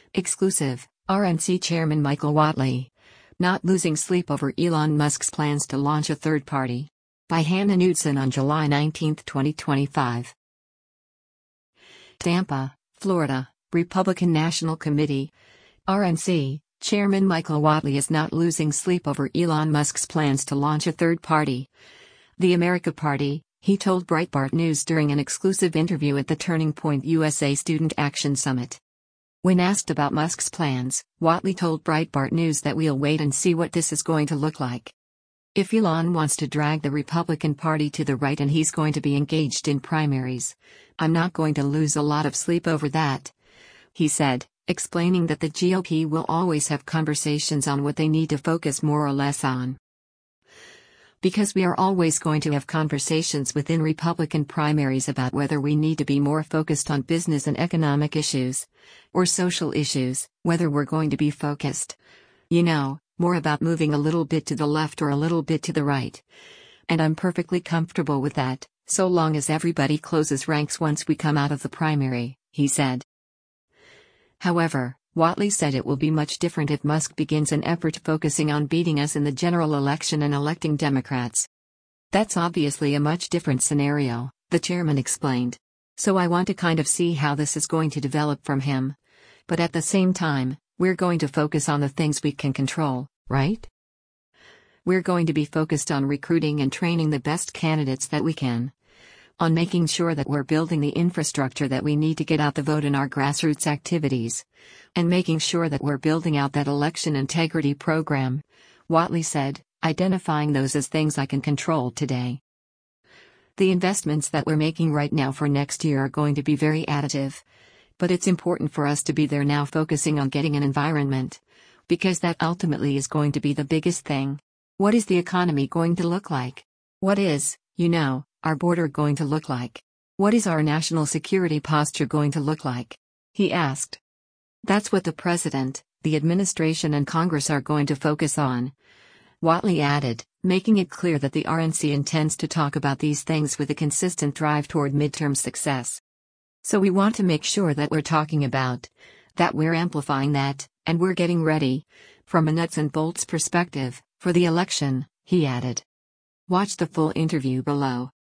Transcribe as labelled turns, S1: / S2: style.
S1: Exclusive, RNC Chairman Michael Whatley. Not losing sleep over Elon Musk's plans to launch a third party. By Hannah Knudsen on July 19, 2025. Tampa, Florida, Republican National Committee. RNC Chairman Michael Whatley is not losing sleep over Elon Musk's plans to launch a third party. The America Party, he told Breitbart News during an exclusive interview at the Turning Point USA Student Action Summit. When asked about Musk's plans, Whatley told Breitbart News that we'll wait and see what this is going to look like. If Elon wants to drag the Republican Party to the right and he's going to be engaged in primaries, I'm not going to lose a lot of sleep over that, he said, explaining that the GOP will always have conversations on what they need to focus more or less on. Because we are always going to have conversations within Republican primaries about whether we need to be more focused on business and economic issues, or social issues, whether we're going to be focused, more about moving a little bit to the left or a little bit to the right. And I'm perfectly comfortable with that, so long as everybody closes ranks once we come out of the primary, he said. However, Whatley said it will be much different if Musk begins an effort focusing on beating us in the general election and electing Democrats. That's obviously a much different scenario, the chairman explained. So I want to kind of see how this is going to develop from him. But at the same time, we're going to focus on the things we can control, right? We're going to be focused on recruiting and training the best candidates that we can. On making sure that we're building the infrastructure that we need to get out the vote in our grassroots activities. And making sure that we're building out that election integrity program, Whatley said, identifying those as things I can control today. The investments that we're making right now for next year are going to be very additive. But it's important for us to be there now focusing on getting an environment. Because that ultimately is going to be the biggest thing. What is the economy going to look like? What is, our border going to look like? What is our national security posture going to look like? He asked. That's what the president, the administration and Congress are going to focus on. Whatley added, making it clear that the RNC intends to talk about these things with a consistent drive toward midterm success. So we want to make sure that we're talking about, that we're amplifying that, and we're getting ready, from a nuts and bolts perspective, for the election, he added. Watch the full interview below.